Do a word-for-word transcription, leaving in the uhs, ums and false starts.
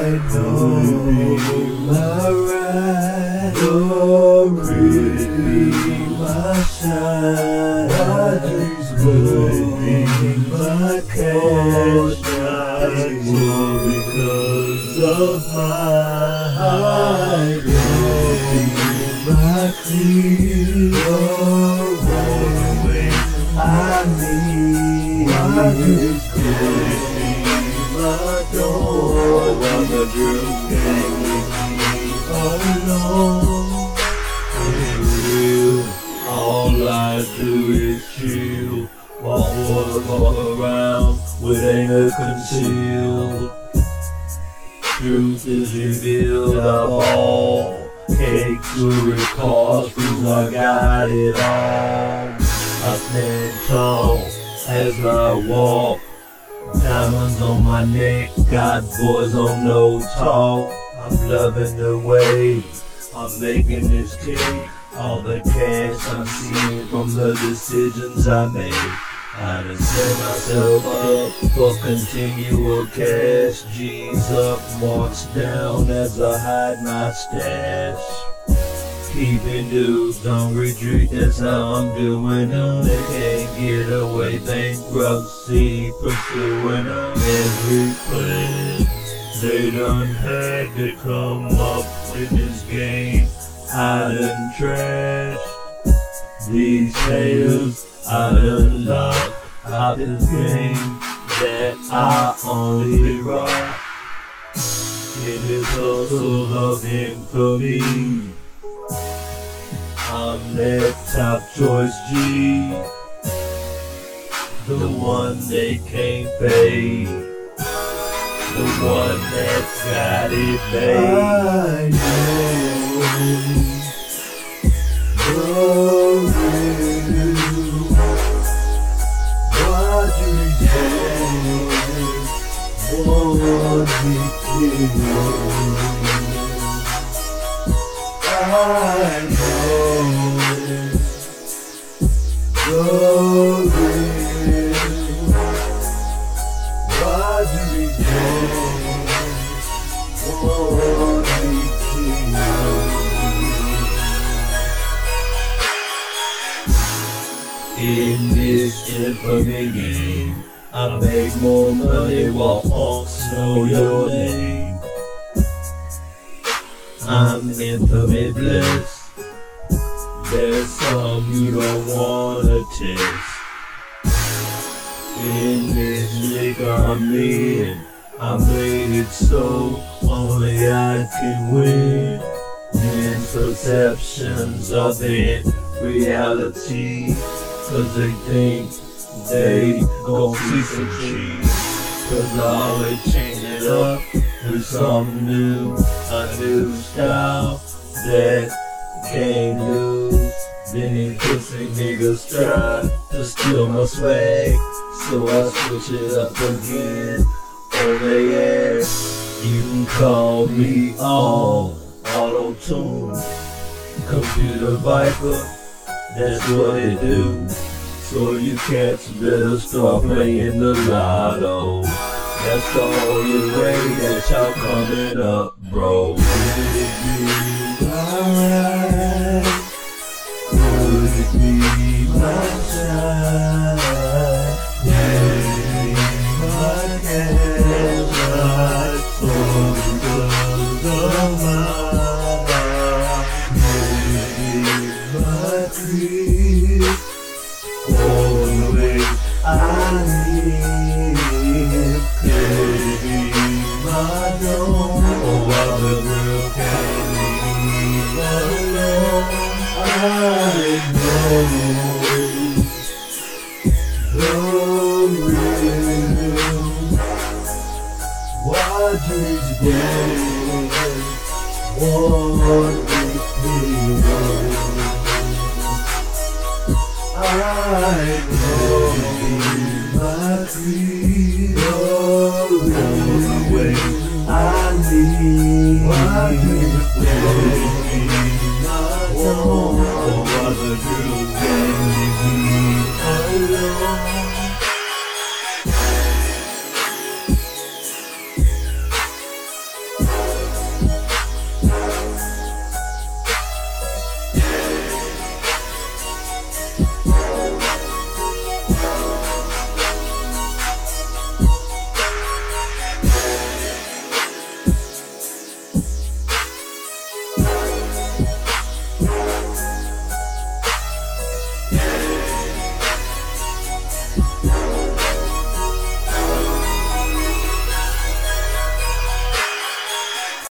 know my right, could it be my shine, my dreams could be my cash, all because of my high, my clear, away I need, my dreams could be my door, while the girls can't leave me alone. For real, all I do is chill, walk, walk, walk around with anger concealed. Truth is revealed, I ball. Cake, jewelry, cars, cause I got it all. I stand tall as I walk. Diamonds on my neck, got boys on no talk. I'm loving the way I'm making this cake. All the cash I'm seeing from the decisions I made. I done set myself up for continual cash. G's up, march down as I hide my stash. Keeping dudes on retreat, that's how I'm doing them. They can't get away, bankruptcy, pursuing them every plan. They done had to come up in this game. I done trash these haters. I done locked out this game that I only rock. In this hustle of infamy, I'm that top choice G, the one they can't pay, the one that's got it made. I know what you say, what we feel. I know the real. Why do we say what we feel? In this infamy game, I make more money while punks know your name. I'm infamy blessed. There's some you don't wanna test. In this liquor I'm in, I made it so only I can win. In perceptions of it, reality, cause they think they gon' see some cheese. Cause I always change it up with something new, a new style that can't lose. Then these pussy niggas try to steal my swag, so I switch it up again on their ass. You can call me all auto-tune, computer viper, that's what it do. So you cats better start playing the lotto. That's the only way that y'all coming up, bro. Could it be alright? Could it be my side? Maybe my cash right for because of mine. Maybe my creed. All the way I need, could it be my dome? Oh, while the girl can't leave alone, I know the real. Why dreams go, what we feel. I know my creed, the way I need, my dreams